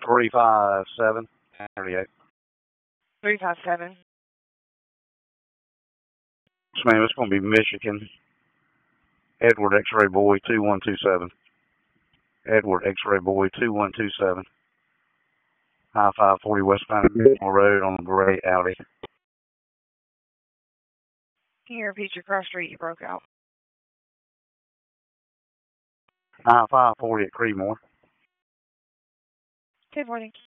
357 38. 357. Yes, ma'am, it's going to be Michigan. Edward X-Ray Boy 2127. Edward X-Ray Boy 2127. I-540 westbound Road on the gray Audi. Can you repeat your cross street? You broke out. I-540 at Creedmoor. Good morning.